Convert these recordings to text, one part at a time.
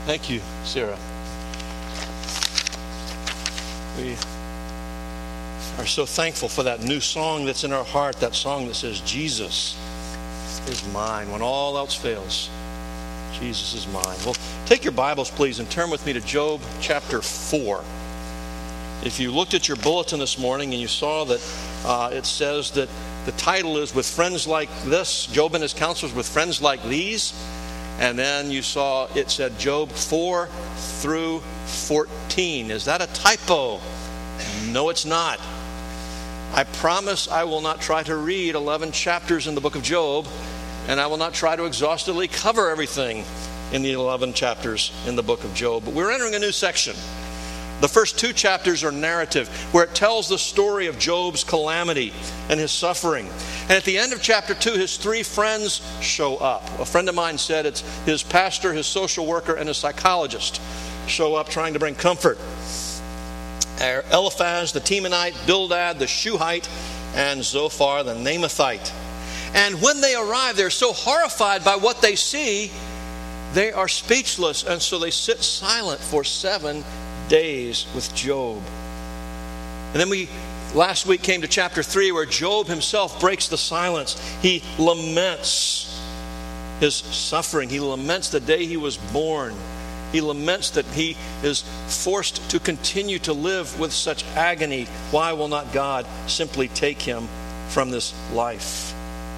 Thank you, Sarah. We are so thankful for that new song that's in our heart, that song that says, Jesus is mine. When all else fails, Jesus is mine. Well, take your Bibles, please, and turn with me to Job chapter 4. If you looked at your bulletin this morning and you saw that it says that the title is With Friends Like This, Job and His Counselors with Friends Like These, and then you saw it said Job 4 through 14. Is that a typo? No, it's not. I promise I will not try to read 11 chapters in the book of Job, and I will not try to exhaustively cover everything in the 11 chapters in the book of Job. But we're entering a new section. The first 2 chapters are narrative, where it tells the story of Job's calamity and his suffering. And at the end of chapter 2, his 3 friends show up. A friend of mine said it's his pastor, his social worker, and his psychologist show up trying to bring comfort. Eliphaz the Temanite, Bildad the Shuhite, and Zophar the Naamathite. And when they arrive, they're so horrified by what they see, they are speechless, and so they sit silent for 7 days with Job. And then we last week came to chapter 3, where Job himself breaks the silence. He laments his suffering. He laments the day he was born. He laments that he is forced to continue to live with such agony. Why will not God simply take him from this life?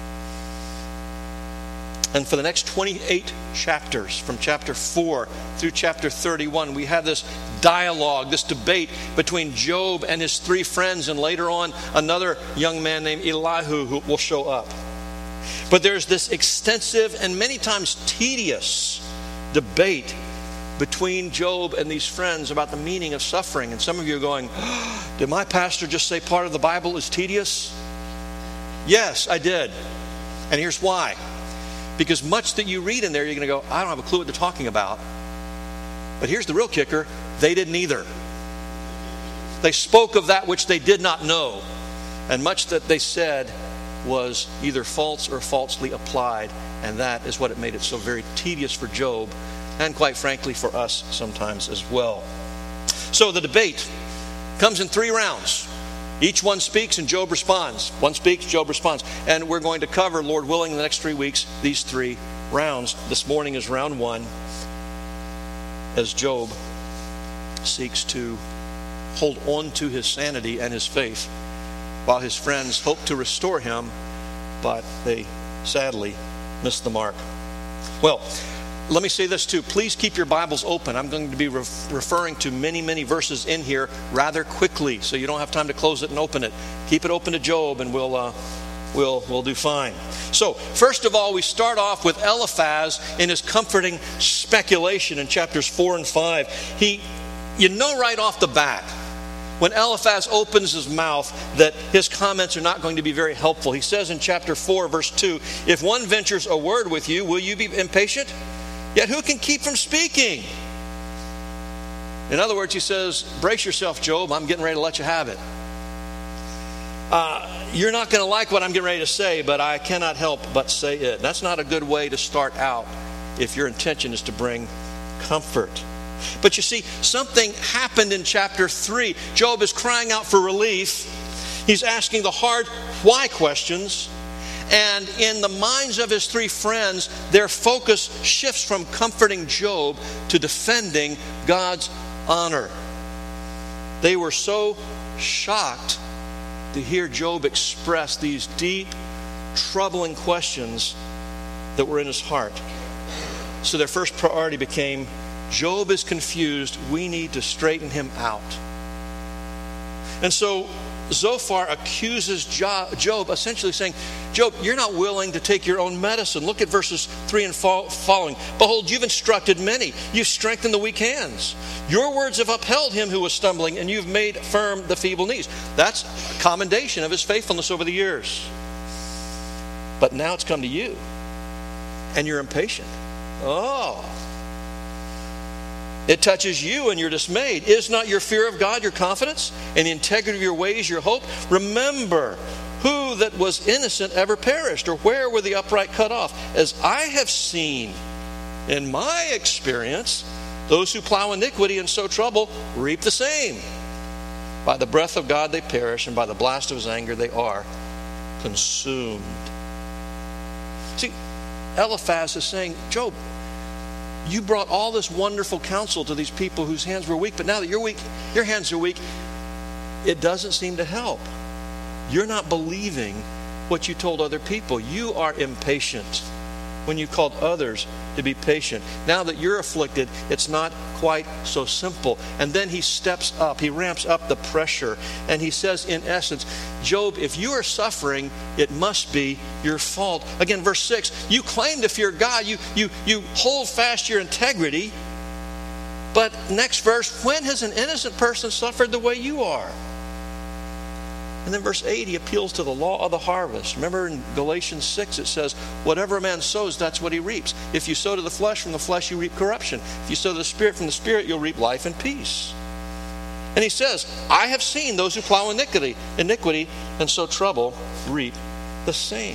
And for the next 28 chapters, from chapter 4 through chapter 31, we have this dialogue, this debate between Job and his 3 friends, and later on another young man named Elihu who will show up. But there's this extensive and many times tedious debate between Job and these friends about the meaning of suffering. And some of you are going, did my pastor just say part of the Bible is tedious? Yes, I did. And here's why. Because much that you read in there, you're going to go, I don't have a clue what they're talking about. But here's the real kicker. They didn't either. They spoke of that which they did not know. And much that they said was either false or falsely applied. And that is what it made it so very tedious for Job, and quite frankly for us sometimes as well. So the debate comes in 3 rounds. Each one speaks and Job responds. One speaks, Job responds. And we're going to cover, Lord willing, in the next 3 weeks, these 3 rounds. This morning is round 1, as Job seeks to hold on to his sanity and his faith, while his friends hope to restore him, but they sadly missed the mark. Well, let me say this too. Please keep your Bibles open. I'm going to be referring to many, many verses in here rather quickly, so you don't have time to close it and open it. Keep it open to Job, and we'll do fine. So, first of all, we start off with Eliphaz in his comforting speculation in chapters 4 and 5. You know right off the bat, when Eliphaz opens his mouth, that his comments are not going to be very helpful. He says in chapter 4, verse 2, if one ventures a word with you, will you be impatient? Yet who can keep from speaking? In other words, he says, brace yourself, Job. I'm getting ready to let you have it. You're not going to like what I'm getting ready to say, but I cannot help but say it. That's not a good way to start out if your intention is to bring comfort. But you see, something happened in chapter 3. Job is crying out for relief. He's asking the hard why questions. And in the minds of his 3 friends, their focus shifts from comforting Job to defending God's honor. They were so shocked to hear Job express these deep, troubling questions that were in his heart. So their first priority became, Job is confused. We need to straighten him out. And so Zophar accuses Job, essentially saying, Job, you're not willing to take your own medicine. Look at verses 3 and following. Behold, you've instructed many. You've strengthened the weak hands. Your words have upheld him who was stumbling, and you've made firm the feeble knees. That's a commendation of his faithfulness over the years. But now it's come to you, and you're impatient. Oh, it touches you and you're dismayed. Is not your fear of God your confidence, and the integrity of your ways your hope? Remember, who that was innocent ever perished, or where were the upright cut off? As I have seen in my experience, Those who plow iniquity and sow trouble reap the same. By the breath of God they perish, and by the blast of his anger they are consumed. See, Eliphaz is saying, Job, you brought all this wonderful counsel to these people whose hands were weak, but now that you're weak, your hands are weak, it doesn't seem to help. You're not believing what you told other people. You are impatient when you called others to be patient. Now that you're afflicted, it's not quite so simple. And then he steps up, he ramps up the pressure, and he says, in essence, Job, if you are suffering, it must be your fault. Again, verse 6, you claim to fear God, you hold fast your integrity, but next verse, when has an innocent person suffered the way you are? And then verse 8, he appeals to the law of the harvest. Remember in Galatians 6 it says, whatever a man sows, that's what he reaps. If you sow to the flesh, from the flesh you reap corruption. If you sow to the Spirit, from the Spirit you'll reap life and peace. And he says, I have seen those who plow iniquity and sow trouble reap the same.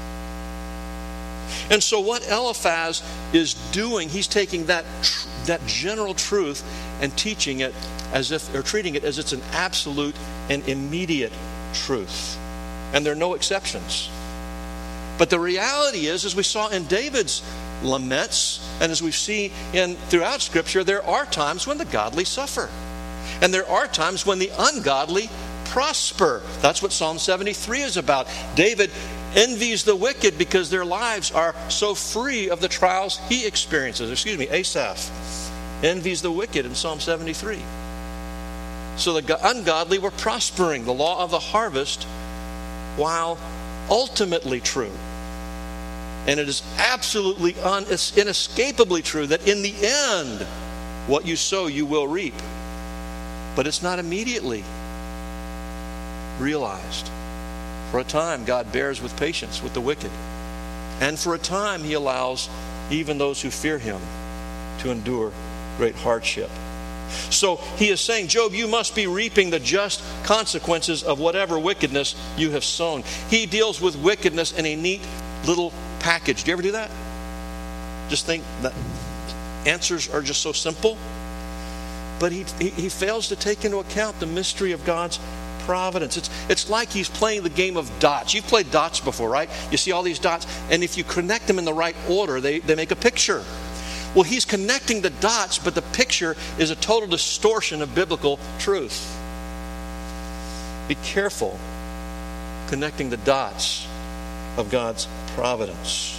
And so what Eliphaz is doing, he's taking that general truth and teaching it as if, or treating it as it's an absolute and immediate truth. And there are no exceptions. But the reality is, as we saw in David's laments, and as we've seen throughout Scripture, there are times when the godly suffer. And there are times when the ungodly prosper. That's what Psalm 73 is about. David envies the wicked because their lives are so free of the trials he experiences. Asaph envies the wicked in Psalm 73. So the ungodly were prospering, the law of the harvest, while ultimately true. And it is absolutely inescapably true that in the end, what you sow, you will reap. But it's not immediately realized. For a time, God bears with patience with the wicked. And for a time, he allows even those who fear him to endure great hardship. So he is saying, Job, you must be reaping the just consequences of whatever wickedness you have sown. He deals with wickedness in a neat little package. Do you ever do that? Just think that answers are just so simple. But he fails to take into account the mystery of God's providence. It's like he's playing the game of dots. You've played dots before, right? You see all these dots, and if you connect them in the right order, they make a picture. Well, he's connecting the dots, but the picture is a total distortion of biblical truth. Be careful connecting the dots of God's providence.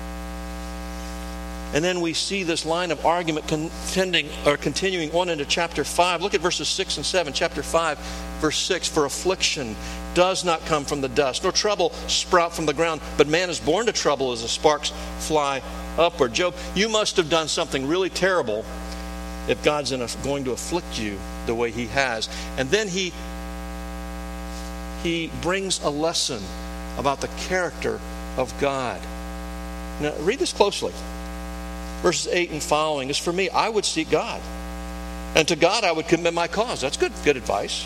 And then we see this line of argument continuing on into chapter 5. Look at verses 6 and 7. Chapter 5, verse 6. For affliction does not come from the dust, nor trouble sprout from the ground. But man is born to trouble as the sparks fly upward. Job, you must have done something really terrible if God's going to afflict you the way he has. And then he brings a lesson about the character of God. Now, read this closely. Verses 8 and following. As for me, I would seek God, and to God I would commit my cause. That's good advice.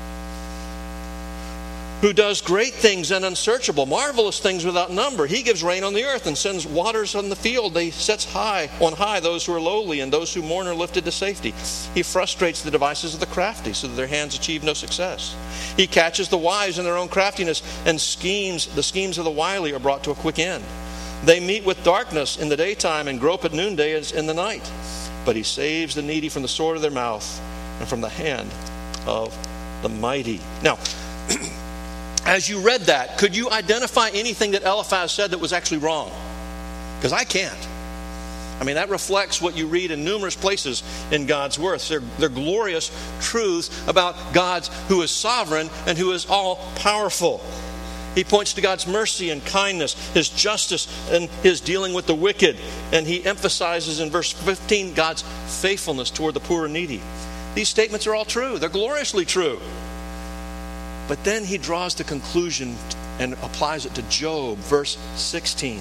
Who does great things and unsearchable, marvelous things without number. He gives rain on the earth and sends waters on the field. He sets on high those who are lowly, and those who mourn are lifted to safety. He frustrates the devices of the crafty so that their hands achieve no success. He catches the wise in their own craftiness, and the schemes of the wily are brought to a quick end. They meet with darkness in the daytime and grope at noonday as in the night. But he saves the needy from the sword of their mouth and from the hand of the mighty. Now, as you read that, could you identify anything that Eliphaz said that was actually wrong? Because I can't. I mean, that reflects what you read in numerous places in God's Word. They're glorious truths about God who is sovereign and who is all-powerful. He points to God's mercy and kindness, his justice, and his dealing with the wicked. And he emphasizes in verse 15 God's faithfulness toward the poor and needy. These statements are all true. They're gloriously true. But then he draws the conclusion and applies it to Job, verse 16.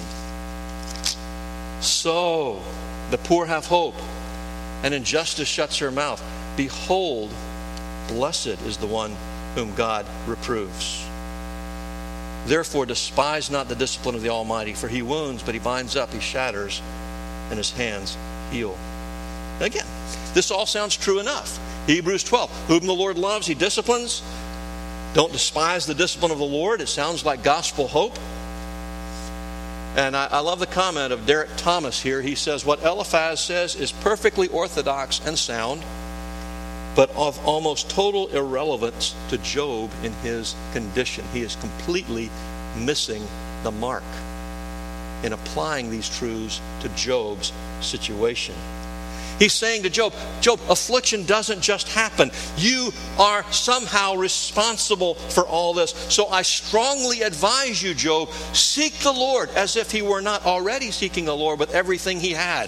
So the poor have hope, and injustice shuts her mouth. Behold, blessed is the one whom God reproves. Therefore despise not the discipline of the Almighty, for he wounds, but he binds up, he shatters, and his hands heal. Again, this all sounds true enough. Hebrews 12, whom the Lord loves, he disciplines. Don't despise the discipline of the Lord. It sounds like gospel hope. And I love the comment of Derek Thomas here. He says, what Eliphaz says is perfectly orthodox and sound, but of almost total irrelevance to Job in his condition. He is completely missing the mark in applying these truths to Job's situation. He's saying to Job, Job, affliction doesn't just happen. You are somehow responsible for all this. So I strongly advise you, Job, seek the Lord as if he were not already seeking the Lord with everything he had.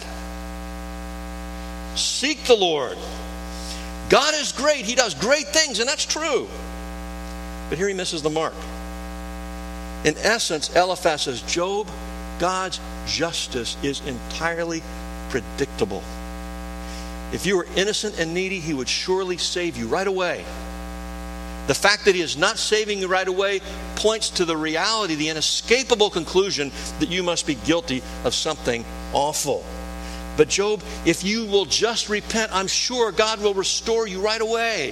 Seek the Lord. God is great. He does great things, and that's true. But here he misses the mark. In essence, Eliphaz says, Job, God's justice is entirely predictable. If you were innocent and needy, he would surely save you right away. The fact that he is not saving you right away points to the reality, the inescapable conclusion that you must be guilty of something awful. But Job, if you will just repent, I'm sure God will restore you right away.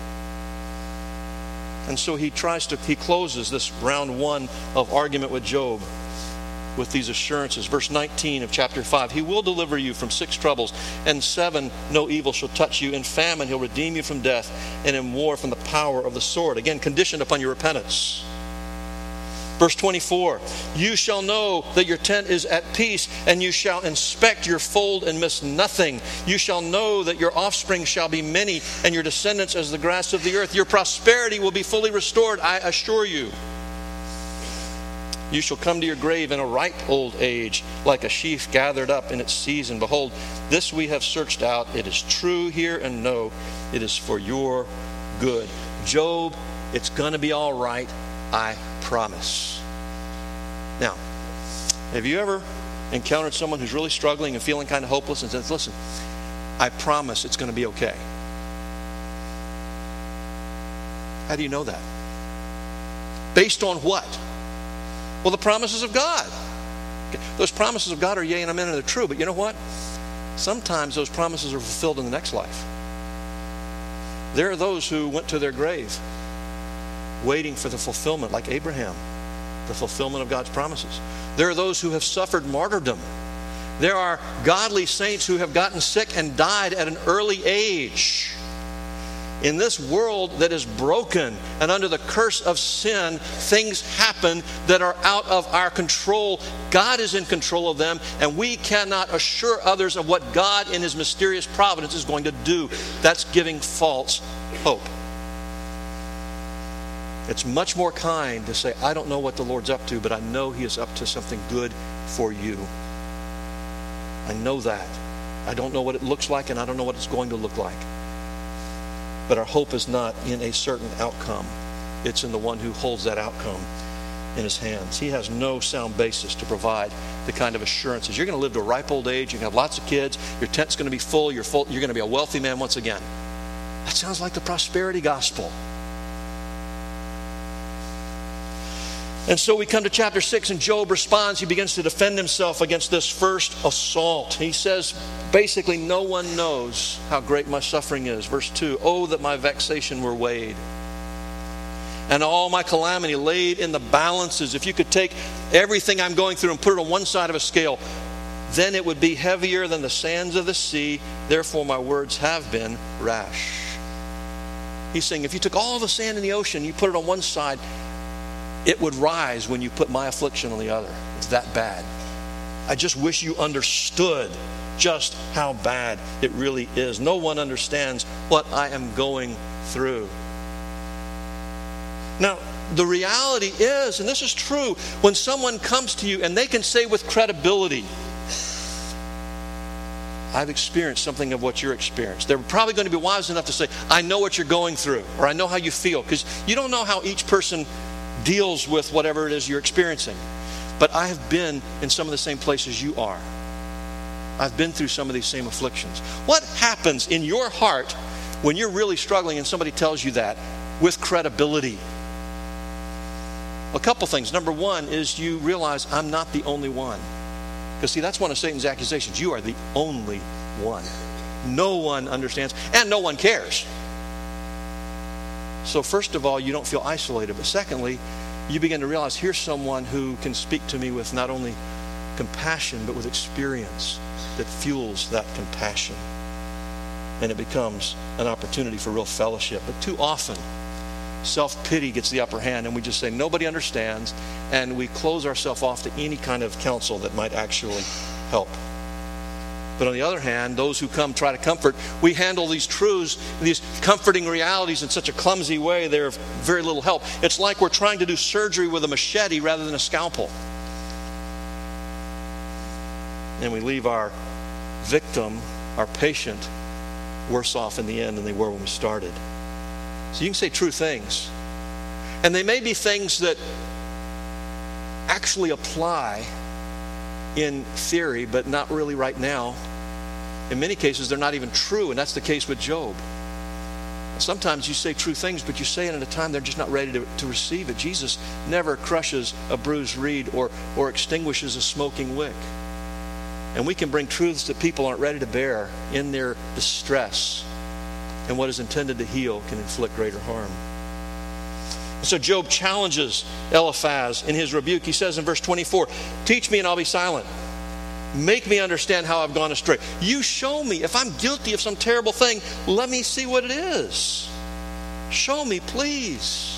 And so he closes this round one of argument with Job with these assurances. Verse 19 of chapter 5, he will deliver you from 6 troubles, and 7, no evil shall touch you. In famine he'll redeem you from death, and in war from the power of the sword. Again, conditioned upon your repentance. Verse 24, you shall know that your tent is at peace, and you shall inspect your fold and miss nothing. You shall know that your offspring shall be many, and your descendants as the grass of the earth. Your prosperity will be fully restored, I assure you. You shall come to your grave in a ripe old age, like a sheaf gathered up in its season. Behold, this we have searched out. It is true. Hear and know. It is for your good. Job, it's going to be all right. I promise. Now, have you ever encountered someone who's really struggling and feeling kind of hopeless and says, listen, I promise it's going to be okay? How do you know that? Based on what? Well, the promises of God. Those promises of God are yea and amen, and they're true. But you know what? Sometimes those promises are fulfilled in the next life. There are those who went to their grave waiting for the fulfillment, like Abraham, the fulfillment of God's promises. There are those who have suffered martyrdom. There are godly saints who have gotten sick and died at an early age. In this world that is broken and under the curse of sin, things happen that are out of our control. God is in control of them, and we cannot assure others of what God in his mysterious providence is going to do. That's giving false hope. It's much more kind to say, I don't know what the Lord's up to, but I know he is up to something good for you. I know that. I don't know what it looks like, and I don't know what it's going to look like. But our hope is not in a certain outcome. It's in the one who holds that outcome in his hands. He has no sound basis to provide the kind of assurances. You're going to live to a ripe old age. You're going to have lots of kids. Your tent's going to be full. You're going to be a wealthy man once again. That sounds like the prosperity gospel. And so we come to chapter 6, and Job responds. He begins to defend himself against this first assault. He says, basically, no one knows how great my suffering is. Verse 2, oh, that my vexation were weighed, and all my calamity laid in the balances. If you could take everything I'm going through and put it on one side of a scale, then it would be heavier than the sands of the sea. Therefore my words have been rash. He's saying, if you took all the sand in the ocean, you put it on one side, it would rise when you put my affliction on the other. It's that bad. I just wish you understood just how bad it really is. No one understands what I am going through. Now, the reality is, and this is true, when someone comes to you and they can say with credibility, I've experienced something of what you're experienced. They're probably going to be wise enough to say, I know what you're going through, or I know how you feel, because you don't know how each person deals with whatever it is you're experiencing. But I have been in some of the same places you are. I've been through some of these same afflictions. What happens in your heart when you're really struggling and somebody tells you that with credibility? A couple things. Number one is you realize I'm not the only one. Because see, that's one of Satan's accusations. You are the only one. No one understands, and no one cares. So first of all, you don't feel isolated. But secondly, you begin to realize here's someone who can speak to me with not only compassion, but with experience that fuels that compassion. And it becomes an opportunity for real fellowship. But too often, self-pity gets the upper hand, and we just say nobody understands, and we close ourselves off to any kind of counsel that might actually help. But on the other hand, those who come try to comfort, we handle these truths, these comforting realities in such a clumsy way, they're of very little help. It's like we're trying to do surgery with a machete rather than a scalpel. And we leave our victim, our patient, worse off in the end than they were when we started. So you can say true things. And they may be things that actually apply in theory, but not really right now. In many cases, they're not even true, and that's the case with Job. Sometimes you say true things, but you say it at a time they're just not ready to receive it. Jesus never crushes a bruised reed or extinguishes a smoking wick. And we can bring truths that people aren't ready to bear in their distress. And what is intended to heal can inflict greater harm. So Job challenges Eliphaz in his rebuke. He says in verse 24, "Teach me and I'll be silent. Make me understand how I've gone astray. You show me. If I'm guilty of some terrible thing, let me see what it is. Show me, please."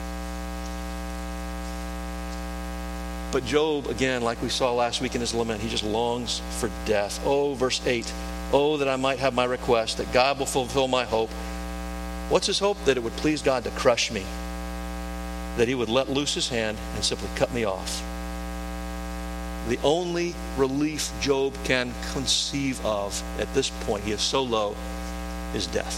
But Job, again, like we saw last week in his lament, he just longs for death. Oh, verse 8, "Oh, that I might have my request, that God will fulfill my hope." What's his hope? That it would please God to crush me. That he would let loose his hand and simply cut me off. The only relief Job can conceive of at this point, he is so low, is death.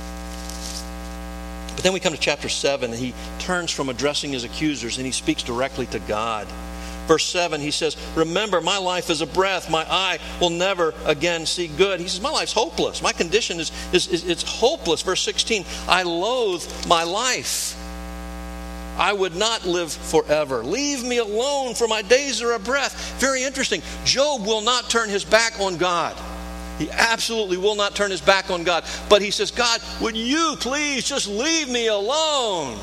But then we come to chapter 7, and he turns from addressing his accusers and he speaks directly to God. Verse 7, he says, "Remember, my life is a breath. My eye will never again see good." He says, my life's hopeless. My condition is it's hopeless. Verse 16, "I loathe my life. I would not live forever. Leave me alone, for my days are a breath." Very interesting. Job will not turn his back on God. He absolutely will not turn his back on God. But he says, "God, would you please just leave me alone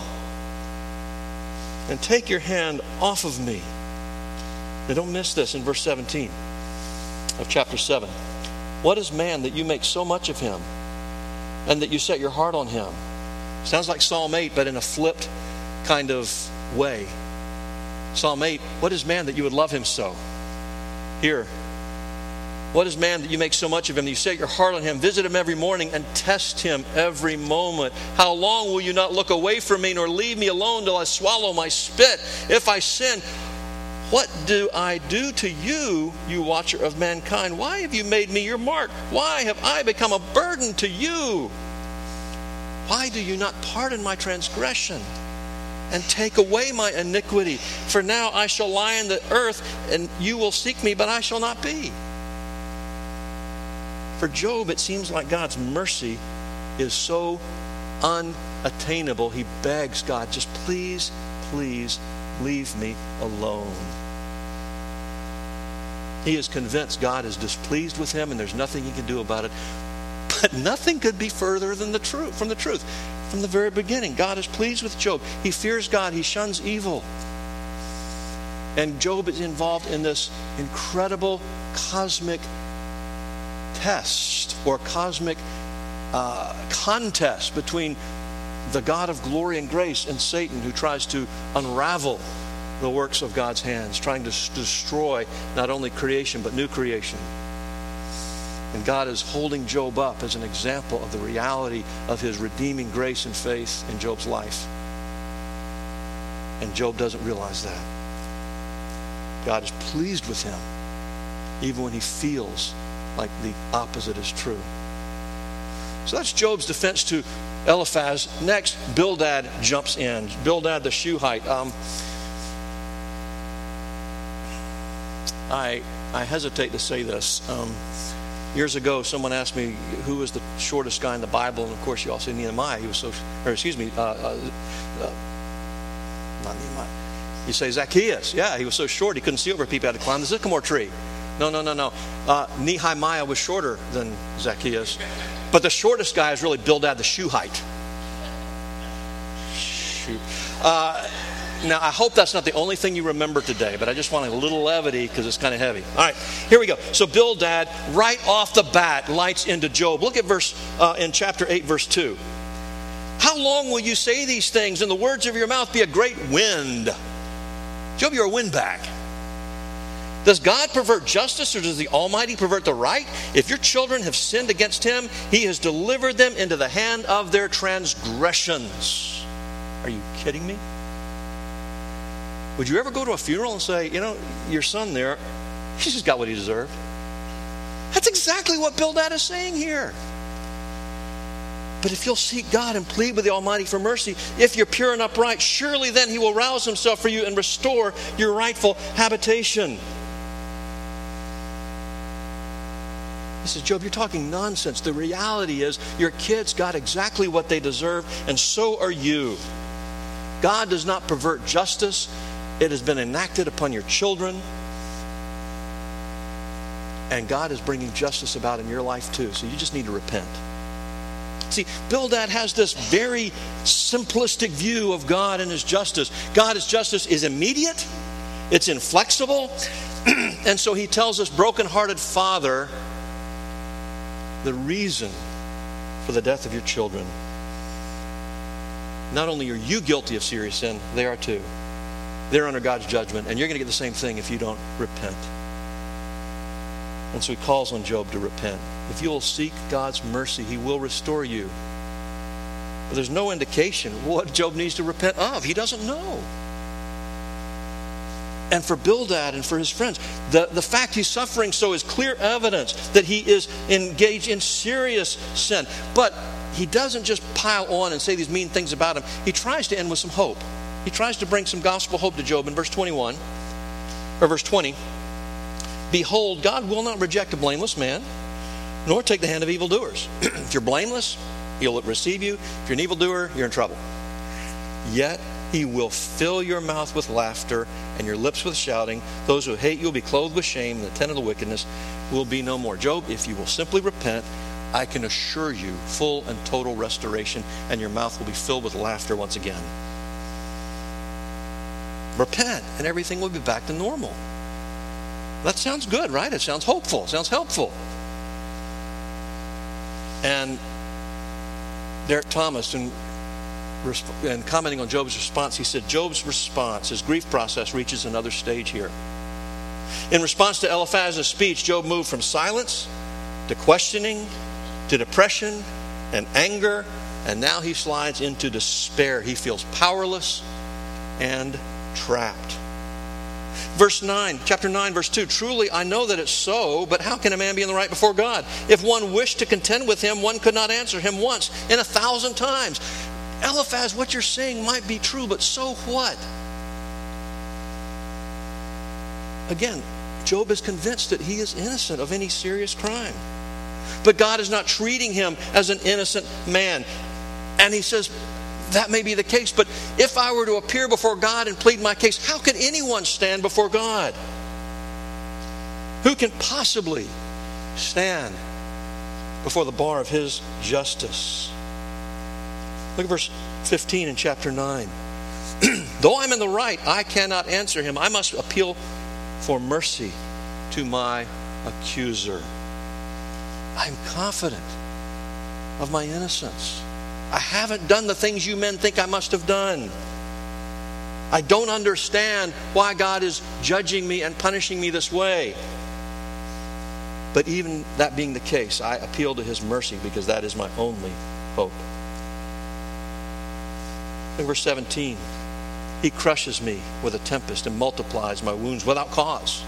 and take your hand off of me?" Now don't miss this in verse 17 of chapter 7. "What is man that you make so much of him, and that you set your heart on him?" Sounds like Psalm 8, but in a flipped kind of way. Psalm 8, "What is man that you would love him so?" Here, "What is man that you make so much of him, that you set your heart on him, visit him every morning and test him every moment? How long will you not look away from me, nor leave me alone till I swallow my spit? If I sin, what do I do to you, you watcher of mankind? Why have you made me your mark? Why have I become a burden to you? Why do you not pardon my transgression and take away my iniquity? For now I shall lie in the earth, and you will seek me, but I shall not be." For Job, it seems like God's mercy is so unattainable, he begs God, just please, please leave me alone. He is convinced God is displeased with him and there's nothing he can do about it. But nothing could be further than the truth, from the truth. From the very beginning, God is pleased with Job. He fears God. He shuns evil. And Job is involved in this incredible cosmic test or cosmic contest between the God of glory and grace and Satan, who tries to unravel the works of God's hands, trying to destroy not only creation but new creation. And God is holding Job up as an example of the reality of his redeeming grace and faith in Job's life. And Job doesn't realize that. God is pleased with him, even when he feels like the opposite is true. So that's Job's defense to Eliphaz. Next, Bildad jumps in. Bildad the Shuhite. I hesitate to say this. Years ago, someone asked me who was the shortest guy in the Bible, and of course, you all say Nehemiah. He was so, or excuse me, not Nehemiah. You say Zacchaeus. Yeah, he was so short he couldn't see over people. He had to climb the sycamore tree. No. Nehemiah was shorter than Zacchaeus. But the shortest guy is really Bildad the Shuhite. Now, I hope that's not the only thing you remember today, but I just want a little levity because it's kind of heavy. All right, here we go. So Bildad, right off the bat, lights into Job. Look at in chapter 8, verse 2. How long will you say these things, and the words of your mouth be a great wind? Job, you're a windbag. Does God pervert justice, or does the Almighty pervert the right? If your children have sinned against him, he has delivered them into the hand of their transgressions. Are you kidding me? Would you ever go to a funeral and say, your son there, he's just got what he deserved? That's exactly what Bildad is saying here. But if you'll seek God and plead with the Almighty for mercy, if you're pure and upright, surely then he will rouse himself for you and restore your rightful habitation. He says, Job, you're talking nonsense. The reality is your kids got exactly what they deserve, and so are you. God does not pervert justice. It has been enacted upon your children. And God is bringing justice about in your life too. So you just need to repent. See, Bildad has this very simplistic view of God and his justice. God's justice is immediate. It's inflexible. And so he tells this brokenhearted father the reason for the death of your children. Not only are you guilty of serious sin, they are too. They're under God's judgment, and you're going to get the same thing if you don't repent. And so he calls on Job to repent. If you will seek God's mercy, he will restore you. But there's no indication what Job needs to repent of. He doesn't know. And for Bildad and for his friends, the fact he's suffering so is clear evidence that he is engaged in serious sin. But he doesn't just pile on and say these mean things about him. He tries to end with some hope. He tries to bring some gospel hope to Job in verse 21, or verse 20. Behold, God will not reject a blameless man, nor take the hand of evildoers. If you're blameless, he'll receive you. If you're an evildoer, you're in trouble. Yet he will fill your mouth with laughter and your lips with shouting. Those who hate you will be clothed with shame, and the tent of the wickedness will be no more. Job, if you will simply repent, I can assure you full and total restoration, and your mouth will be filled with laughter once again. Repent, and everything will be back to normal. That sounds good, right? It sounds hopeful. It sounds helpful. And Derek Thomas, in commenting on Job's response, he said, Job's response, his grief process, reaches another stage here. In response to Eliphaz's speech, Job moved from silence to questioning to depression and anger, and now he slides into despair. He feels powerless and trapped. Verse 9, chapter 9, verse 2, truly I know that it's so, but how can a man be in the right before God? If one wished to contend with him, one could not answer him once in 1,000 times. Eliphaz, what you're saying might be true, but so what? Again, Job is convinced that he is innocent of any serious crime. But God is not treating him as an innocent man. And he says, that may be the case, but if I were to appear before God and plead my case, how could anyone stand before God? Who can possibly stand before the bar of his justice? Look at verse 15 in chapter 9. Though I'm in the right, I cannot answer him. I must appeal for mercy to my accuser. I'm confident of my innocence. I haven't done the things you men think I must have done. I don't understand why God is judging me and punishing me this way. But even that being the case, I appeal to his mercy because that is my only hope. In verse 17, he crushes me with a tempest and multiplies my wounds without cause.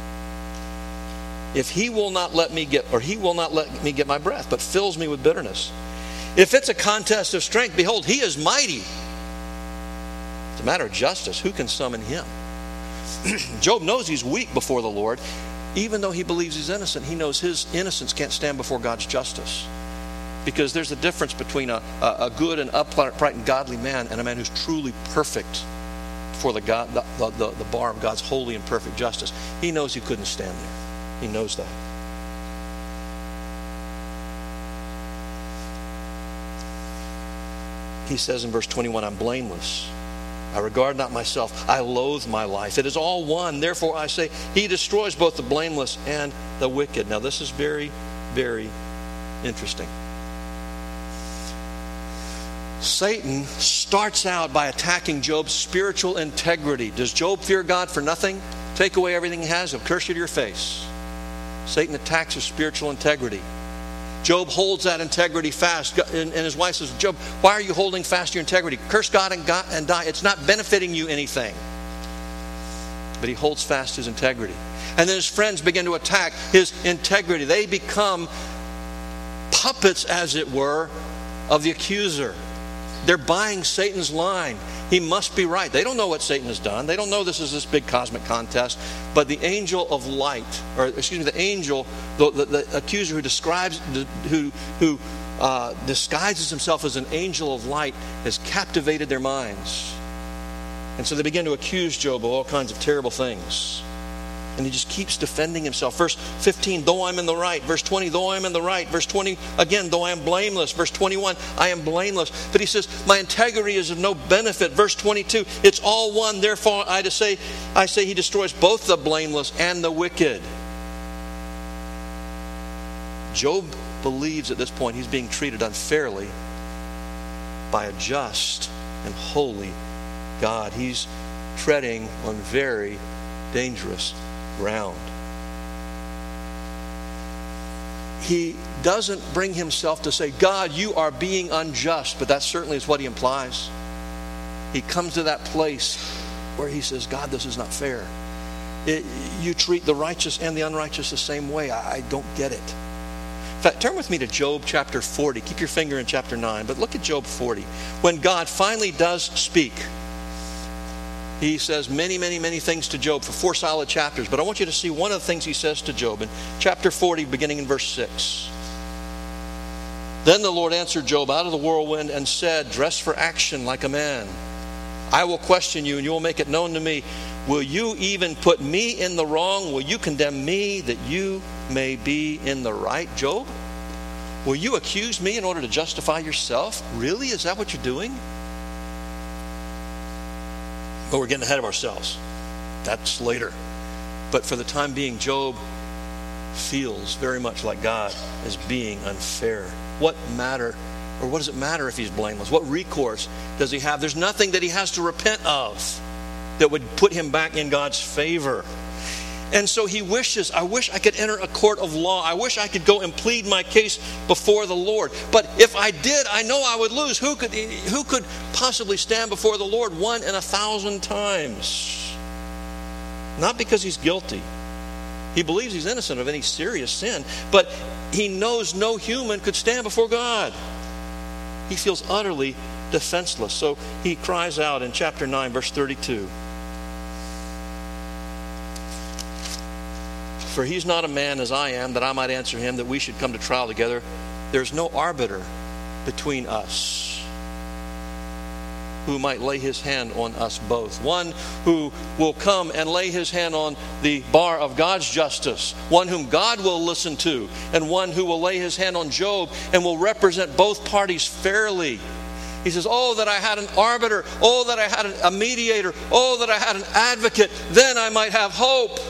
If he will not let me get my breath, but fills me with bitterness. If it's a contest of strength, behold, he is mighty. It's a matter of justice. Who can summon him? Job knows he's weak before the Lord. Even though he believes he's innocent, he knows his innocence can't stand before God's justice. Because there's a difference between a good and upright and godly man and a man who's truly perfect before the bar of God's holy and perfect justice. He knows he couldn't stand there. He knows that. He says in verse 21, I'm blameless. I regard not myself. I loathe my life. It is all one. Therefore I say, he destroys both the blameless and the wicked. Now this is very, very interesting. Satan starts out by attacking Job's spiritual integrity. Does Job fear God for nothing? Take away everything he has, he'll curse you to your face. Satan attacks his spiritual integrity. Job holds that integrity fast. And his wife says, Job, why are you holding fast your integrity? Curse God and die. It's not benefiting you anything. But he holds fast his integrity. And then his friends begin to attack his integrity. They become puppets, as it were, of the accuser. They're buying Satan's line. He must be right. They don't know what Satan has done. They don't know this is this big cosmic contest. But the angel of light, the angel, the accuser who disguises himself as an angel of light, has captivated their minds. And so they begin to accuse Job of all kinds of terrible things. And he just keeps defending himself. Verse 15, though I'm in the right. Verse 20, though I am in the right. Verse 20, again, though I am blameless. Verse 21, I am blameless. But he says, my integrity is of no benefit. Verse 22, it's all one. Therefore, I say he destroys both the blameless and the wicked. Job believes at this point he's being treated unfairly by a just and holy God. He's treading on very dangerous ground. He doesn't bring himself to say, God, you are being unjust, but that certainly is what he implies. He comes to that place where he says, God, this is not fair. You treat the righteous and the unrighteous the same way. I don't get it. In fact, turn with me to Job chapter 40. Keep your finger in chapter 9, but look at Job 40. When God finally does speak, he says many, many, many things to Job for 4 solid chapters. But I want you to see one of the things he says to Job in chapter 40, beginning in verse 6. Then the Lord answered Job out of the whirlwind and said, dress for action like a man. I will question you and you will make it known to me. Will you even put me in the wrong? Will you condemn me that you may be in the right? Job, will you accuse me in order to justify yourself? Really? Is that what you're doing? But we're getting ahead of ourselves. That's later. But for the time being, Job feels very much like God is being unfair. What does it matter if he's blameless? What recourse does he have? There's nothing that he has to repent of that would put him back in God's favor. And so he wishes, I wish I could enter a court of law. I wish I could go and plead my case before the Lord. But if I did, I know I would lose. Who could possibly stand before the Lord 1 in 1,000 times? Not because he's guilty. He believes he's innocent of any serious sin. But he knows no human could stand before God. He feels utterly defenseless. So he cries out in chapter 9, verse 32. For he's not a man as I am, that I might answer him, that we should come to trial together. There's no arbiter between us who might lay his hand on us both. One who will come and lay his hand on the bar of God's justice. One whom God will listen to. And one who will lay his hand on Job and will represent both parties fairly. He says, oh, that I had an arbiter. Oh, that I had a mediator. Oh, that I had an advocate. Then I might have hope.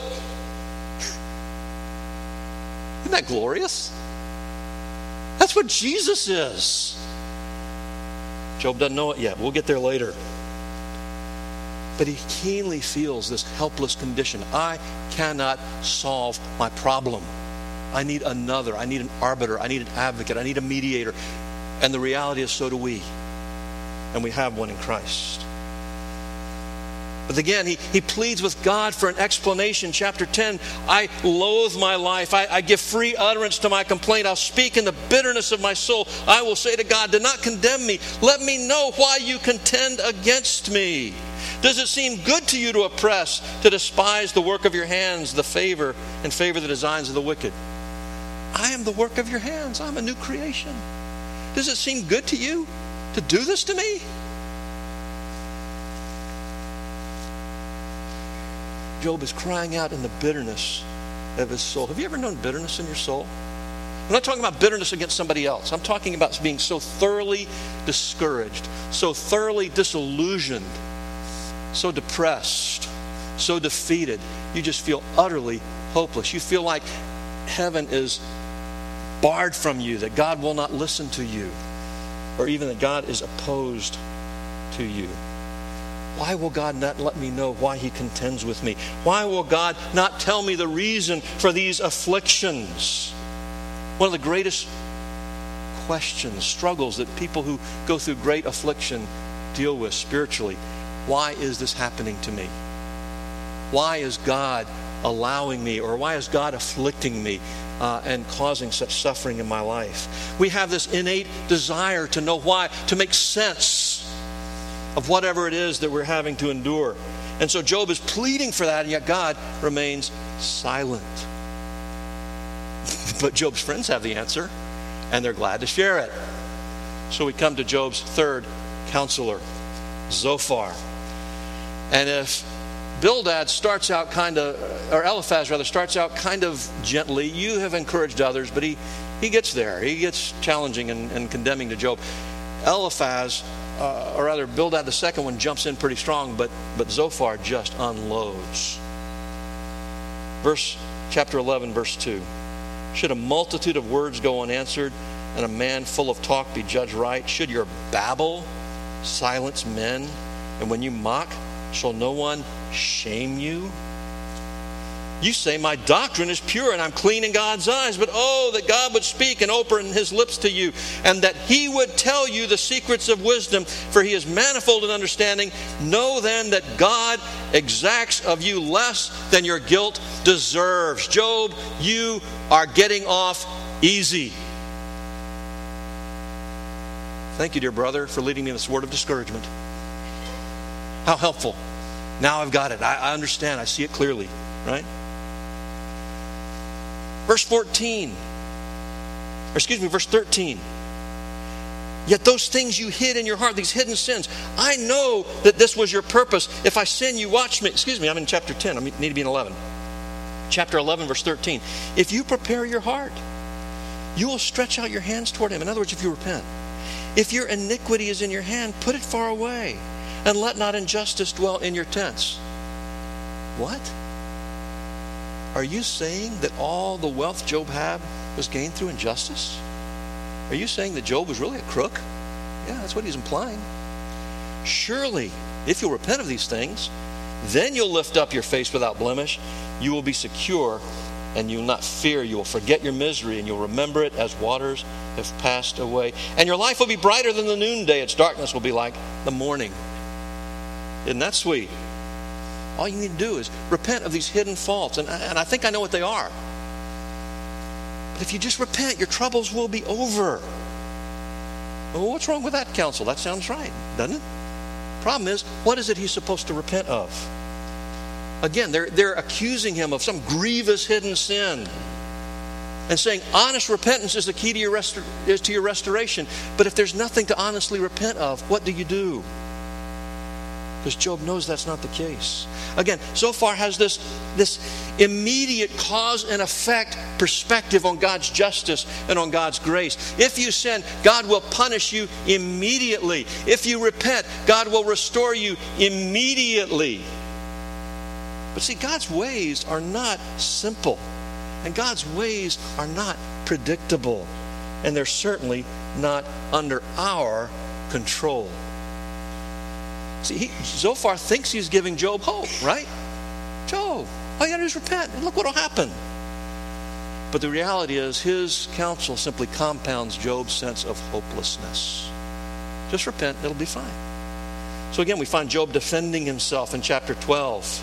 Isn't that glorious? That's what Jesus is. Job doesn't know it yet. We'll get there later. But he keenly feels this helpless condition. I cannot solve my problem. I need another. I need an arbiter. I need an advocate. I need a mediator. And the reality is, so do we. And we have one in Christ. But again, he pleads with God for an explanation. Chapter 10, I loathe my life. I give free utterance to my complaint. I'll speak in the bitterness of my soul. I will say to God, do not condemn me. Let me know why you contend against me. Does it seem good to you to oppress, to despise the work of your hands, and favor the designs of the wicked? I am the work of your hands. I'm a new creation. Does it seem good to you to do this to me? Job is crying out in the bitterness of his soul. Have you ever known bitterness in your soul? I'm not talking about bitterness against somebody else. I'm talking about being so thoroughly discouraged, so thoroughly disillusioned, so depressed, so defeated. You just feel utterly hopeless. You feel like heaven is barred from you, that God will not listen to you, or even that God is opposed to you. Why will God not let me know why He contends with me? Why will God not tell me the reason for these afflictions? One of the greatest questions, struggles that people who go through great affliction deal with spiritually. Why is this happening to me? Why is God allowing me, or why is God afflicting me and causing such suffering in my life? We have this innate desire to know why, to make sense of whatever it is that we're having to endure. And so Job is pleading for that, and yet God remains silent. But Job's friends have the answer, and they're glad to share it. So we come to Job's third counselor, Zophar. And if Bildad starts out or Eliphaz rather, starts out kind of gently, you have encouraged others, but he gets there. He gets challenging and condemning to Job. Eliphaz, or rather Bildad, the second one, jumps in pretty strong, but Zophar just unloads. Chapter 11, verse 2. Should a multitude of words go unanswered, and a man full of talk be judged right? Should your babble silence men? And when you mock, shall no one shame you? You say, my doctrine is pure and I'm clean in God's eyes. But oh, that God would speak and open His lips to you, and that He would tell you the secrets of wisdom, for He is manifold in understanding. Know then that God exacts of you less than your guilt deserves. Job, you are getting off easy. Thank you, dear brother, for leading me in this word of discouragement. How helpful. Now I've got it. I understand. I see it clearly. Right? Verse 13. Verse 13. Yet those things you hid in your heart, these hidden sins, I know that this was your purpose. If I sin, you watch me. I'm in chapter 10. I need to be in 11. Chapter 11, verse 13. If you prepare your heart, you will stretch out your hands toward Him. In other words, if you repent. If your iniquity is in your hand, put it far away, and let not injustice dwell in your tents. What? Are you saying that all the wealth Job had was gained through injustice? Are you saying that Job was really a crook? Yeah, that's what he's implying. Surely, if you'll repent of these things, then you'll lift up your face without blemish. You will be secure, and you will not fear. You will forget your misery, and you'll remember it as waters have passed away. And your life will be brighter than the noonday. Its darkness will be like the morning. Isn't that sweet? All you need to do is repent of these hidden faults. And I think I know what they are. But if you just repent, your troubles will be over. Well, what's wrong with that counsel? That sounds right, doesn't it? Problem is, what is it he's supposed to repent of? Again, they're accusing him of some grievous hidden sin, and saying honest repentance is the key to your restoration. But if there's nothing to honestly repent of, what do you do? Because Job knows that's not the case. Again, Zophar has this immediate cause and effect perspective on God's justice and on God's grace. If you sin, God will punish you immediately. If you repent, God will restore you immediately. But see, God's ways are not simple. And God's ways are not predictable. And they're certainly not under our control. See, Zophar thinks he's giving Job hope, right? Job, all you got to do is repent, and look what will happen. But the reality is, his counsel simply compounds Job's sense of hopelessness. Just repent, it'll be fine. So again, we find Job defending himself in chapter 12.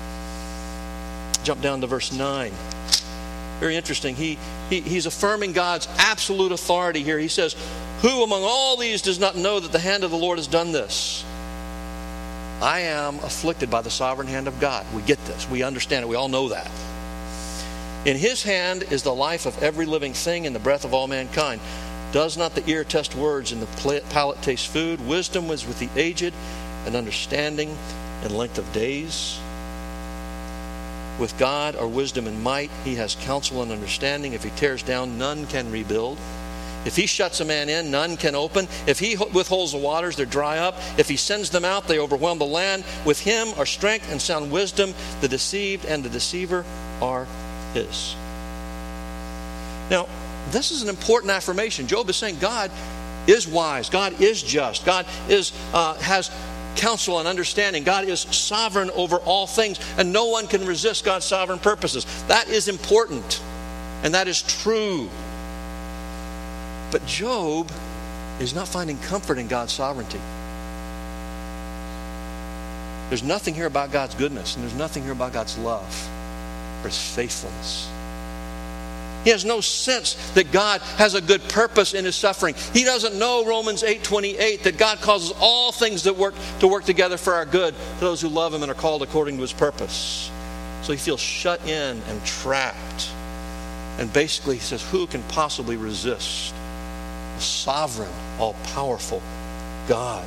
Jump down to verse 9. Very interesting. He's affirming God's absolute authority here. He says, who among all these does not know that the hand of the Lord has done this? I am afflicted by the sovereign hand of God. We get this. We understand it. We all know that. In His hand is the life of every living thing and the breath of all mankind. Does not the ear test words and the palate taste food? Wisdom was with the aged and understanding and length of days. With God are wisdom and might. He has counsel and understanding. If he tears down, none can rebuild. If he shuts a man in, none can open. If he withholds the waters, they dry up. If he sends them out, they overwhelm the land. With him are strength and sound wisdom. The deceived and the deceiver are his. Now, this is an important affirmation. Job is saying God is wise. God is just. God has counsel and understanding. God is sovereign over all things, and no one can resist God's sovereign purposes. That is important, and that is true. But Job is not finding comfort in God's sovereignty. There's nothing here about God's goodness, and there's nothing here about God's love or his faithfulness. He has no sense that God has a good purpose in his suffering. He doesn't know Romans 8:28, that God causes all things to work together for our good, to those who love him and are called according to his purpose. So he feels shut in and trapped. And basically he says, who can possibly resist a sovereign, all-powerful God?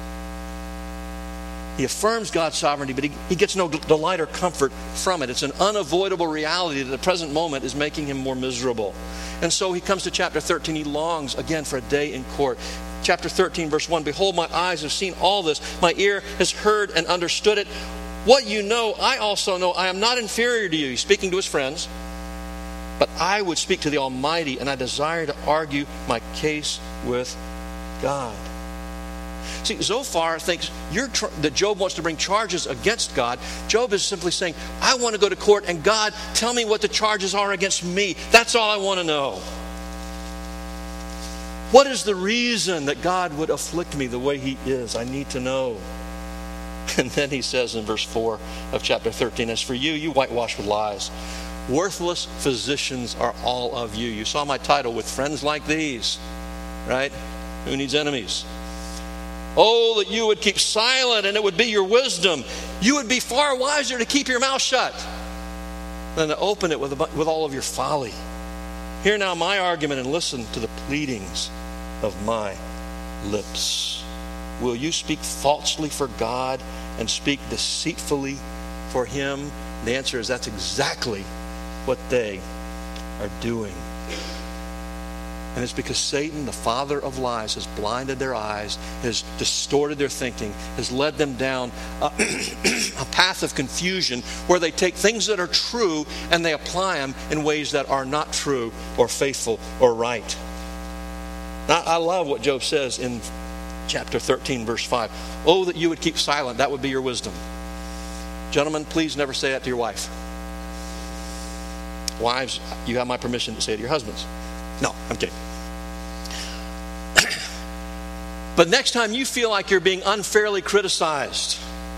He affirms God's sovereignty, but he gets no delight or comfort from it. It's an unavoidable reality that the present moment is making him more miserable. And so he comes to chapter 13. He longs again for a day in court. Chapter 13, verse 1, behold, my eyes have seen all this. My ear has heard and understood it. What you know, I also know. I am not inferior to you. He's speaking to his friends. But I would speak to the Almighty, and I desire to argue my case with God. See, Zophar thinks that Job wants to bring charges against God. Job is simply saying, I want to go to court, and God, tell me what the charges are against me. That's all I want to know. What is the reason that God would afflict me the way he is? I need to know. And then he says in verse 4 of chapter 13, as for you, you whitewash with lies. Worthless physicians are all of you. You saw my title, With Friends Like These, right? Who needs enemies? Oh, that you would keep silent and it would be your wisdom. You would be far wiser to keep your mouth shut than to open it with all of your folly. Hear now my argument and listen to the pleadings of my lips. Will you speak falsely for God and speak deceitfully for him? The answer is that's exactly what they are doing. And it's because Satan, the father of lies, has blinded their eyes, has distorted their thinking, has led them down a path of confusion where they take things that are true and they apply them in ways that are not true or faithful or right. Now, I love what Job says in chapter 13, verse 5. Oh, that you would keep silent. That would be your wisdom. Gentlemen, please never say that to your wife. Wives, you have my permission to say it to your husbands. No, I'm kidding. But next time you feel like you're being unfairly criticized,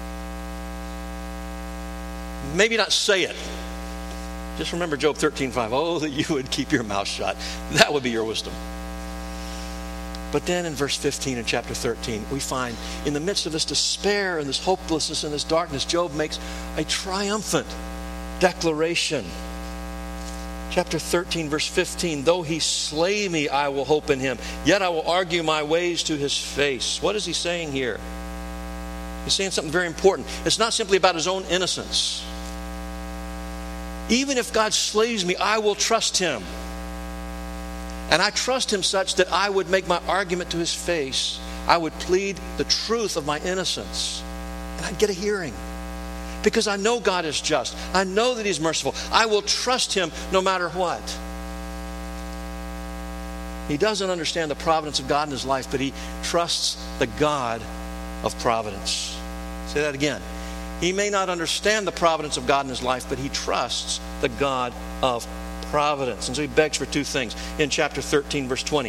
maybe not say it. Just remember Job 13:5. Oh, that you would keep your mouth shut. That would be your wisdom. But then in verse 15 in chapter 13, we find in the midst of this despair and this hopelessness and this darkness, Job makes a triumphant declaration. Chapter 13, verse 15, though he slay me, I will hope in him. Yet I will argue my ways to his face. What is he saying here? He's saying something very important. It's not simply about his own innocence. Even if God slays me, I will trust him. And I trust him such that I would make my argument to his face. I would plead the truth of my innocence. And I'd get a hearing. Because I know God is just. I know that he's merciful. I will trust him no matter what. He doesn't understand the providence of God in his life, but he trusts the God of providence. Say that again. He may not understand the providence of God in his life, but he trusts the God of providence. And so he begs for two things. In chapter 13, verse 20.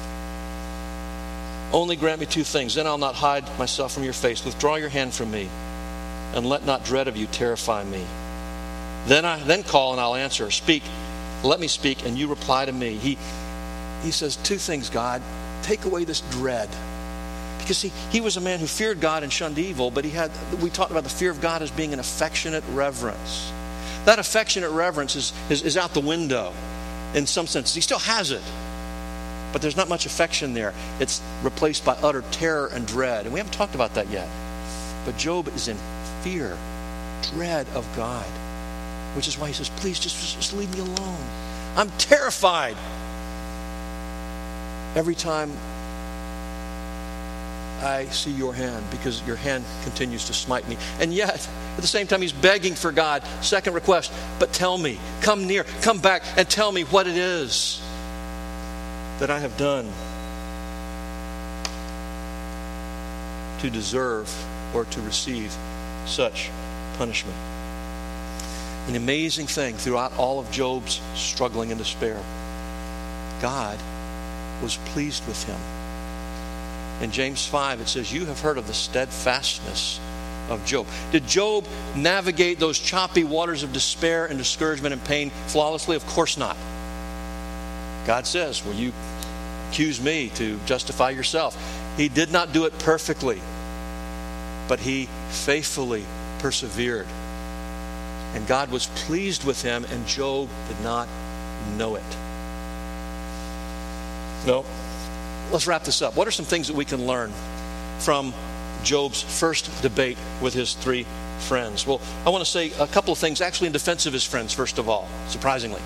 Only grant me two things, then I'll not hide myself from your face. Withdraw your hand from me, and let not dread of you terrify me. Then call and I'll answer. Speak, let me speak, and you reply to me. He says two things, God. Take away this dread. Because see, he was a man who feared God and shunned evil, but we talked about the fear of God as being an affectionate reverence. That affectionate reverence is out the window in some sense. He still has it, but there's not much affection there. It's replaced by utter terror and dread. And we haven't talked about that yet. But Job is in fear, dread of God. Which is why he says, please just leave me alone. I'm terrified every time I see your hand, because your hand continues to smite me. And yet, at the same time, he's begging for God. Second request, but tell me, come near, come back, and tell me what it is that I have done to deserve or to receive such punishment. An amazing thing throughout all of Job's struggling and despair, God was pleased with him. In James 5, it says, you have heard of the steadfastness of Job. Did Job navigate those choppy waters of despair and discouragement and pain flawlessly? Of course not. God says, will you accuse me to justify yourself? He did not do it perfectly, but he faithfully persevered. And God was pleased with him, and Job did not know it. No. Let's wrap this up. What are some things that we can learn from Job's first debate with his three friends? Well, I want to say a couple of things actually in defense of his friends, first of all, surprisingly.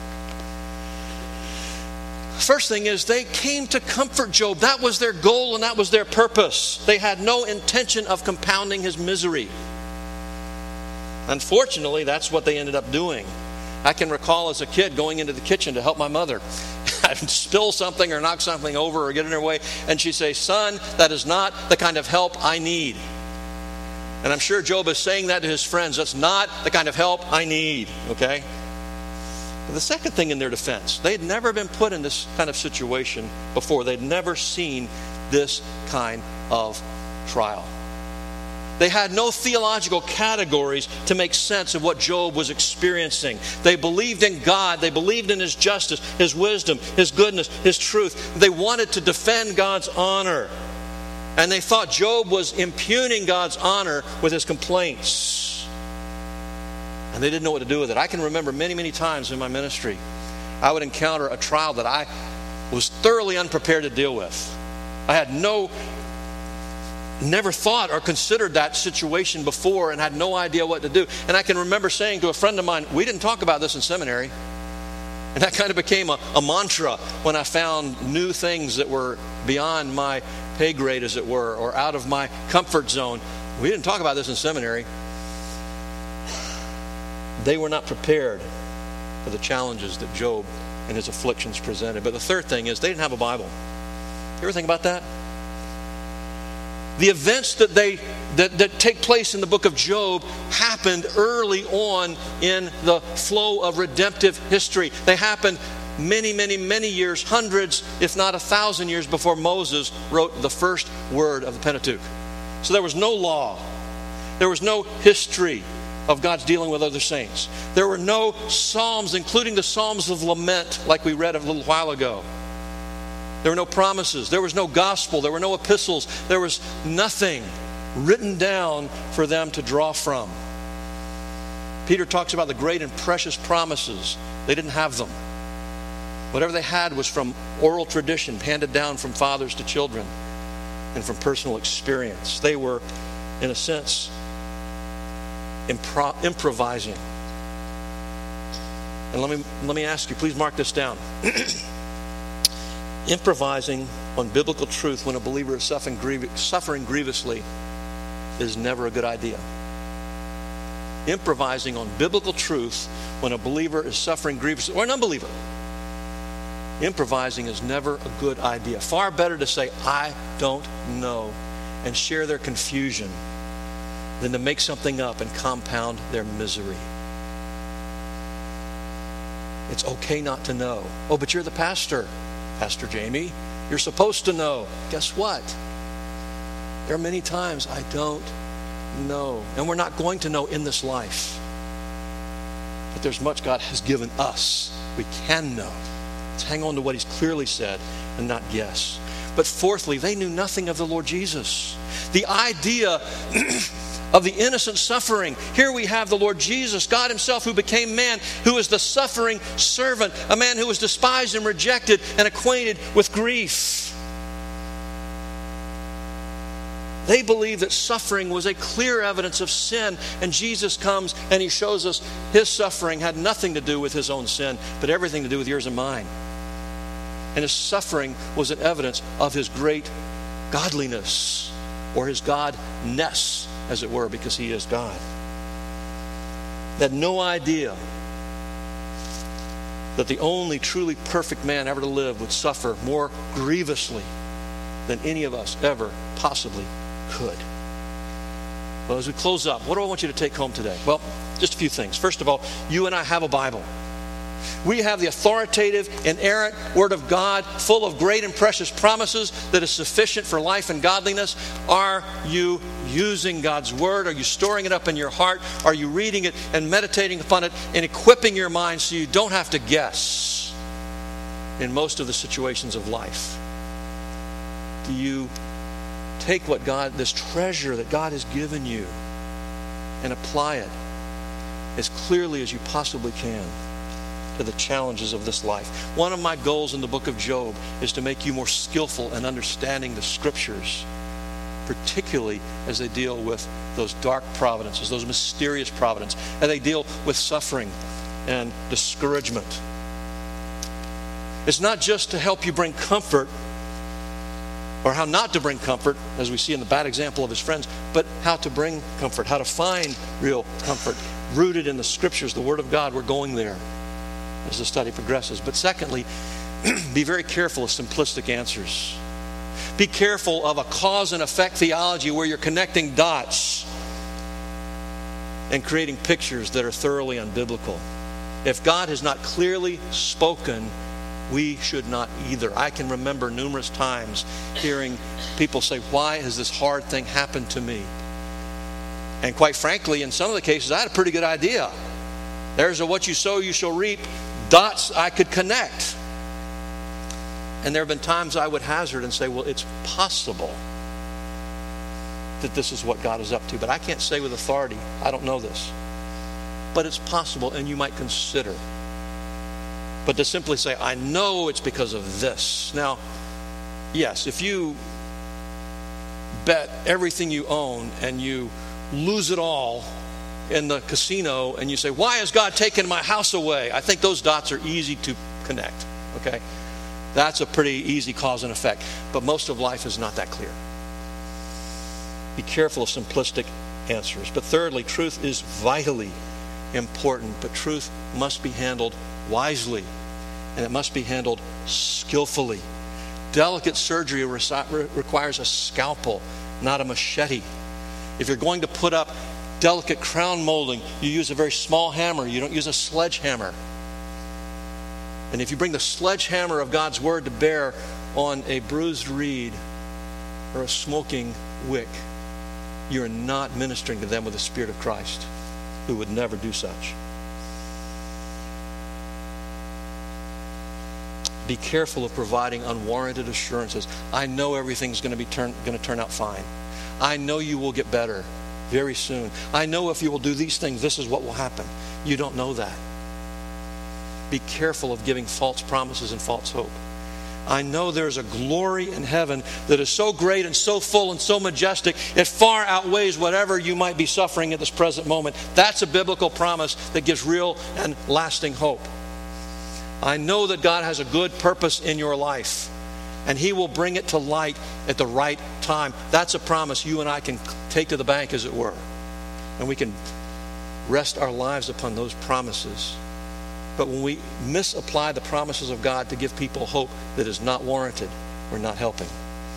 First thing is, they came to comfort Job. That was their goal and that was their purpose. They had no intention of compounding his misery. Unfortunately, that's what they ended up doing. I can recall as a kid going into the kitchen to help my mother. I'd spill something or knock something over or get in her way, and she'd say, son, that is not the kind of help I need. And I'm sure Job is saying that to his friends. That's not the kind of help I need, okay? But the second thing in their defense, they had never been put in this kind of situation before. They'd never seen this kind of trial. They had no theological categories to make sense of what Job was experiencing. They believed in God. They believed in His justice, His wisdom, His goodness, His truth. They wanted to defend God's honor. And they thought Job was impugning God's honor with his complaints. And they didn't know what to do with it. I can remember many, many times in my ministry, I would encounter a trial that I was thoroughly unprepared to deal with. I had never thought or considered that situation before and had no idea what to do. And I can remember saying to a friend of mine, we didn't talk about this in seminary. And that kind of became a mantra when I found new things that were beyond my pay grade, as it were, or out of my comfort zone. We didn't talk about this in seminary. They were not prepared for the challenges that Job and his afflictions presented. But the third thing is, they didn't have a Bible. You ever think about that? The events that take place in the book of Job happened early on in the flow of redemptive history. They happened many, many, many years, hundreds, if not 1,000 years before Moses wrote the first word of the Pentateuch. So there was no law. There was no history of God's dealing with other saints. There were no psalms, including the Psalms of Lament, like we read a little while ago. There were no promises. There was no gospel. There were no epistles. There was nothing written down for them to draw from. Peter talks about the great and precious promises. They didn't have them. Whatever they had was from oral tradition, handed down from fathers to children, and from personal experience. They were, in a sense, improvising. And let me ask you, please mark this down. Improvising on biblical truth when a believer is suffering grievously is never a good idea. Improvising on biblical truth when a believer is suffering grievously, or an unbeliever, improvising is never a good idea. Far better to say, I don't know, and share their confusion than to make something up and compound their misery. It's okay not to know. Oh, but you're the pastor. Pastor Jamie, you're supposed to know. Guess what? There are many times I don't know. And we're not going to know in this life. But there's much God has given us. We can know. Let's hang on to what He's clearly said and not guess. But fourthly, they knew nothing of the Lord Jesus. The idea of the innocent suffering. Here we have the Lord Jesus, God Himself, who became man, who is the suffering servant, a man who was despised and rejected and acquainted with grief. They believed that suffering was a clear evidence of sin, and Jesus comes and he shows us his suffering had nothing to do with his own sin, but everything to do with yours and mine. And his suffering was an evidence of his great godliness, or his godness, as it were, because he is God. They had no idea that the only truly perfect man ever to live would suffer more grievously than any of us ever possibly could. Well, as we close up, what do I want you to take home today? Well, just a few things. First of all, you and I have a Bible. We have the authoritative, inerrant Word of God, full of great and precious promises that is sufficient for life and godliness. Are you using God's Word? Are you storing it up in your heart? Are you reading it and meditating upon it and equipping your mind so you don't have to guess in most of the situations of life? Do you take what God, this treasure that God has given you, and apply it as clearly as you possibly can to the challenges of this life? One of my goals in the book of Job is to make you more skillful in understanding the Scriptures, particularly as they deal with those dark providences, those mysterious providences, and they deal with suffering and discouragement. It's not just to help you bring comfort, or how not to bring comfort, as we see in the bad example of his friends, but how to bring comfort, how to find real comfort, rooted in the Scriptures, the Word of God. We're going there as the study progresses. But secondly, be very careful of simplistic answers. Be careful of a cause and effect theology where you're connecting dots and creating pictures that are thoroughly unbiblical. If God has not clearly spoken, we should not either. I can remember numerous times hearing people say, why has this hard thing happened to me? And quite frankly, in some of the cases, I had a pretty good idea. There's a what you sow, you shall reap. Dots I could connect. And there have been times I would hazard and say, well, it's possible that this is what God is up to. But I can't say with authority, I don't know this. But it's possible, and you might consider. But to simply say, I know it's because of this. Now, yes, if you bet everything you own and you lose it all in the casino and you say, why has God taken my house away? I think those dots are easy to connect. Okay? That's a pretty easy cause and effect. But most of life is not that clear. Be careful of simplistic answers. But thirdly, truth is vitally important, but truth must be handled wisely, and it must be handled skillfully. Delicate surgery requires a scalpel, not a machete. If you're going to put up delicate crown molding, you use a very small hammer. You don't use a sledgehammer. And if you bring the sledgehammer of God's Word to bear on a bruised reed or a smoking wick, you're not ministering to them with the Spirit of Christ, who would never do such. Be careful of providing unwarranted assurances. I know everything's going to turn out fine. I know you will get better very soon. I know if you will do these things, this is what will happen. You don't know that. Be careful of giving false promises and false hope. I know there's a glory in heaven that is so great and so full and so majestic, it far outweighs whatever you might be suffering at this present moment. That's a biblical promise that gives real and lasting hope. I know that God has a good purpose in your life, and He will bring it to light at the right time. That's a promise you and I can take to the bank, as it were. And we can rest our lives upon those promises. But when we misapply the promises of God to give people hope that is not warranted, we're not helping.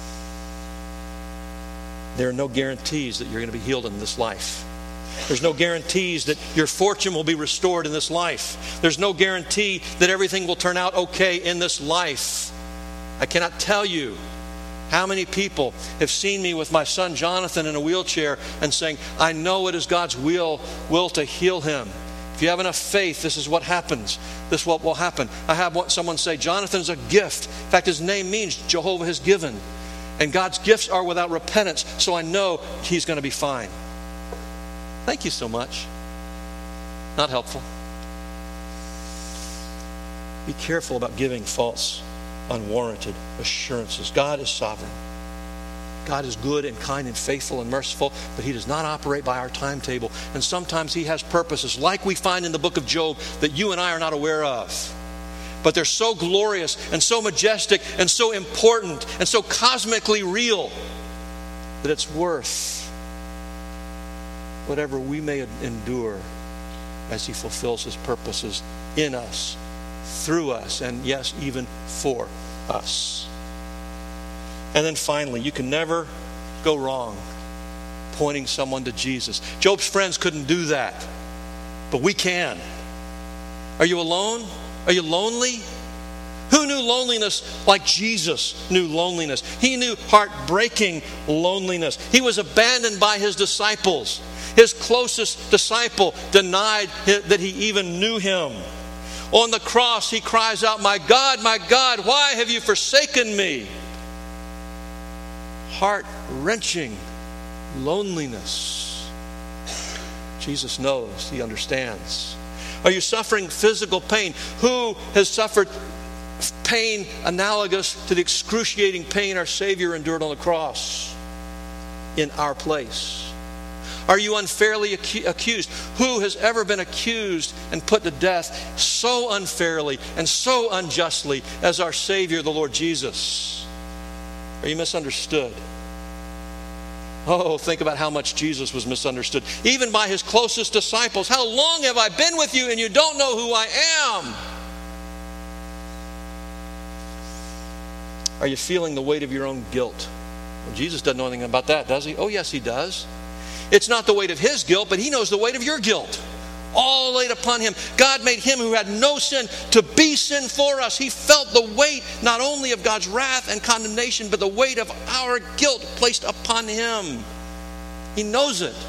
There are no guarantees that you're going to be healed in this life. There's no guarantees that your fortune will be restored in this life. There's no guarantee that everything will turn out okay in this life. I cannot tell you how many people have seen me with my son Jonathan in a wheelchair and saying, I know it is God's will to heal him. If you have enough faith, this is what happens. This is what will happen. I have someone say, Jonathan's a gift. In fact, his name means Jehovah has given. And God's gifts are without repentance, so I know he's going to be fine. Thank you so much. Not helpful. Be careful about giving false, unwarranted assurances. God is sovereign. God is good and kind and faithful and merciful, but He does not operate by our timetable. And sometimes He has purposes, like we find in the book of Job, that you and I are not aware of. But they're so glorious and so majestic and so important and so cosmically real that it's worth whatever we may endure as He fulfills His purposes in us, through us, and yes, even for us. And then finally, you can never go wrong pointing someone to Jesus. Job's friends couldn't do that, but we can. Are you alone? Are you lonely? Who knew loneliness like Jesus knew loneliness? He knew heartbreaking loneliness. He was abandoned by His disciples. His closest disciple denied that He even knew Him. On the cross, He cries out, my God, why have you forsaken me?" Heart-wrenching loneliness. Jesus knows. He understands. Are you suffering physical pain? Who has suffered pain analogous to the excruciating pain our Savior endured on the cross in our place? Are you unfairly accused? Who has ever been accused and put to death so unfairly and so unjustly as our Savior, the Lord Jesus? Are you misunderstood? Oh, think about how much Jesus was misunderstood, even by His closest disciples. How long have I been with you and you don't know who I am? Are you feeling the weight of your own guilt? Well, Jesus doesn't know anything about that, does He? Oh, yes, He does. It's not the weight of His guilt, but He knows the weight of your guilt. All laid upon Him. God made Him who had no sin to be sin for us. He felt the weight not only of God's wrath and condemnation, but the weight of our guilt placed upon Him. He knows it.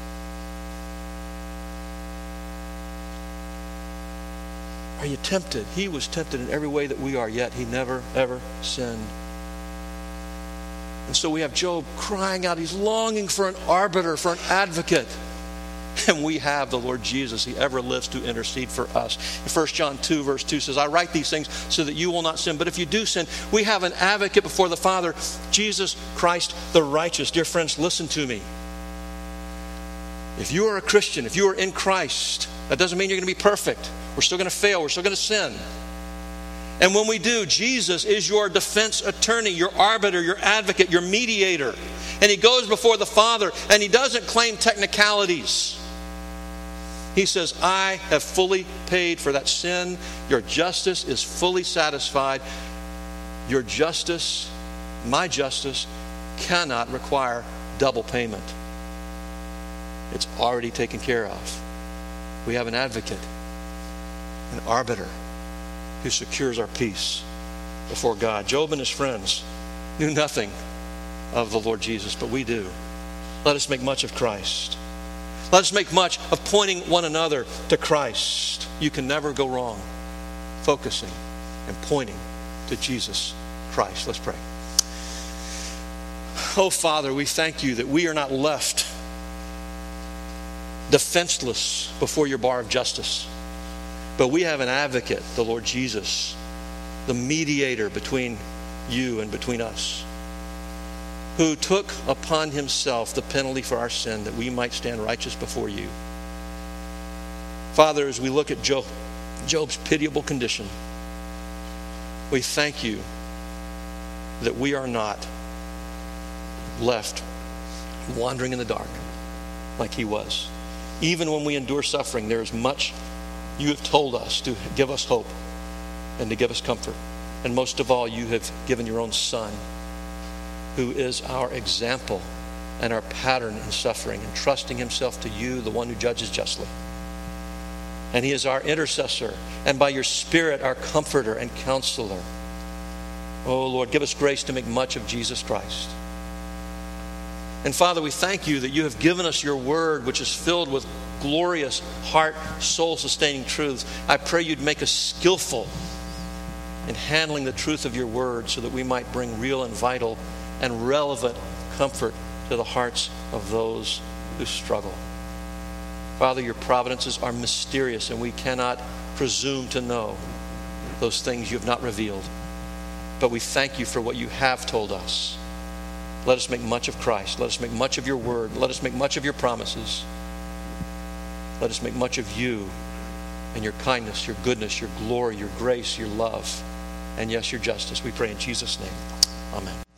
Are you tempted? He was tempted in every way that we are, yet He never, ever sinned. And so we have Job crying out. He's longing for an arbiter, for an advocate. And we have the Lord Jesus. He ever lives to intercede for us. In 1 John 2 verse 2 says, I write these things so that you will not sin. But if you do sin, we have an advocate before the Father, Jesus Christ the righteous. Dear friends, listen to me. If you are a Christian, if you are in Christ, that doesn't mean you're going to be perfect. We're still going to fail. We're still going to sin. And when we do, Jesus is your defense attorney, your arbiter, your advocate, your mediator. And He goes before the Father, and He doesn't claim technicalities. He says, I have fully paid for that sin. Your justice is fully satisfied. Your justice, my justice, cannot require double payment. It's already taken care of. We have an advocate, an arbiter, who secures our peace before God. Job and his friends knew nothing of the Lord Jesus, but we do. Let us make much of Christ. Let us make much of pointing one another to Christ. You can never go wrong focusing and pointing to Jesus Christ. Let's pray. Oh, Father, we thank You that we are not left defenseless before Your bar of justice. But we have an advocate, the Lord Jesus, the mediator between You and between us, who took upon Himself the penalty for our sin that we might stand righteous before You. Father, as we look at Job's pitiable condition, we thank You that we are not left wandering in the dark like he was. Even when we endure suffering, there is much You have told us to give us hope and to give us comfort. And most of all, You have given Your own Son, who is our example and our pattern in suffering, entrusting Himself to You, the one who judges justly. And He is our intercessor, and by Your Spirit, our comforter and counselor. Oh, Lord, give us grace to make much of Jesus Christ. And Father, we thank You that You have given us Your word, which is filled with glorious heart, soul-sustaining truths. I pray You'd make us skillful in handling the truth of Your word so that we might bring real and vital and relevant comfort to the hearts of those who struggle. Father, Your providences are mysterious, and we cannot presume to know those things You have not revealed. But we thank You for what You have told us. Let us make much of Christ. Let us make much of your word. Let us make much of your promises. Let us make much of you and your kindness, your goodness, your glory, your grace, your love, and yes, your justice. We pray in Jesus' name. Amen.